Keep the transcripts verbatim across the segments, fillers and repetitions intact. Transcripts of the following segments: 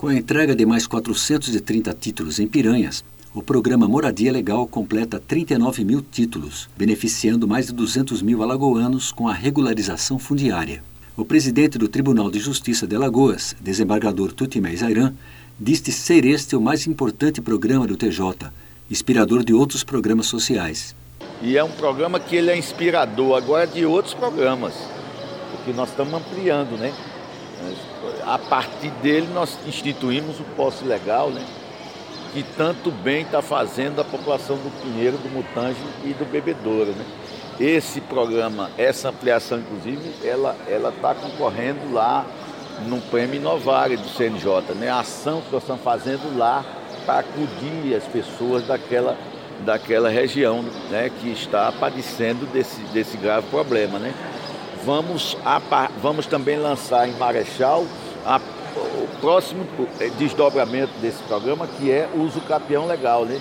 Com a entrega de mais quatrocentos e trinta títulos em Piranhas, o programa Moradia Legal completa trinta e nove mil títulos, beneficiando mais de duzentos mil alagoanos com a regularização fundiária. O presidente do Tribunal de Justiça de Alagoas, desembargador Tutimé Zairan, disse ser este o mais importante programa do T J, inspirador de outros programas sociais. E é um programa que ele é inspirador agora de outros programas, porque nós estamos ampliando, né? A partir dele nós instituímos o posse legal, né? Que tanto bem está fazendo a população do Pinheiro, do Mutange e do Bebedouro, né? Esse programa, essa ampliação, inclusive, ela ela está concorrendo lá no Prêmio Inovare do C N J, né? A ação que nós estamos fazendo lá para acudir as pessoas daquela, daquela região, né? Que está padecendo desse, desse grave problema, né? Vamos, a, vamos também lançar em Marechal a, o próximo desdobramento desse programa, que é o uso capião legal, né?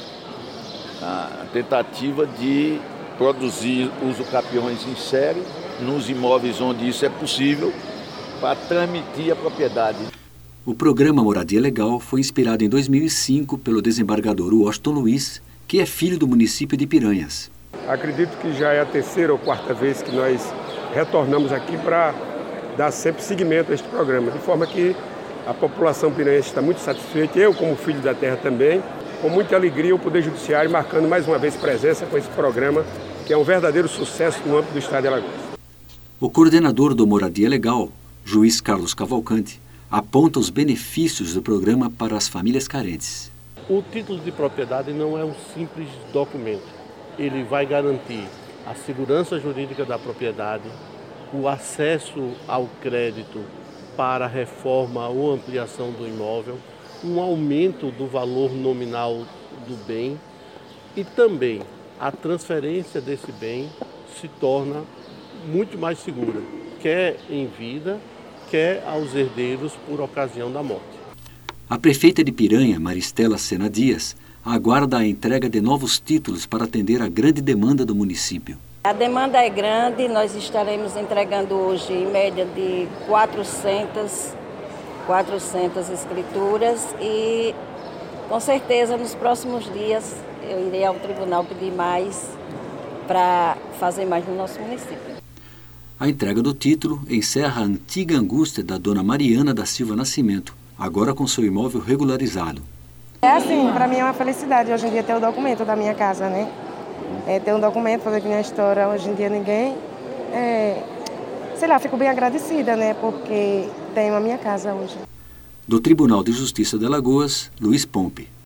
A tentativa de produzir uso capiões em série nos imóveis onde isso é possível, para transmitir a propriedade. O programa Moradia Legal foi inspirado em dois mil e cinco pelo desembargador Washington Luiz, que é filho do município de Piranhas. Acredito que já é a terceira ou quarta vez que nós retornamos aqui para dar sempre seguimento a este programa, de forma que a população piranhense está muito satisfeita, eu como filho da terra também, com muita alegria o Poder Judiciário marcando mais uma vez presença com esse programa, que é um verdadeiro sucesso no âmbito do Estado de Alagoas. O coordenador do Moradia Legal, juiz Carlos Cavalcante, aponta os benefícios do programa para as famílias carentes. O título de propriedade não é um simples documento. Ele vai garantir a segurança jurídica da propriedade, o acesso ao crédito para a reforma ou ampliação do imóvel, um aumento do valor nominal do bem e também a transferência desse bem se torna muito mais segura, quer em vida, quer aos herdeiros por ocasião da morte. A prefeita de Piranha, Maristela Sena Dias, aguarda a entrega de novos títulos para atender a grande demanda do município. A demanda é grande, nós estaremos entregando hoje em média de quatrocentas, quatrocentas escrituras e com certeza nos próximos dias eu irei ao tribunal pedir mais para fazer mais no nosso município. A entrega do título encerra a antiga angústia da dona Mariana da Silva Nascimento, agora com seu imóvel regularizado. É assim, para mim é uma felicidade hoje em dia ter o documento da minha casa, né? É, ter um documento, fazer que minha história, hoje em dia ninguém, é, sei lá, fico bem agradecida, né? Porque tenho a minha casa hoje. Do Tribunal de Justiça de Alagoas, Luiz Pompe.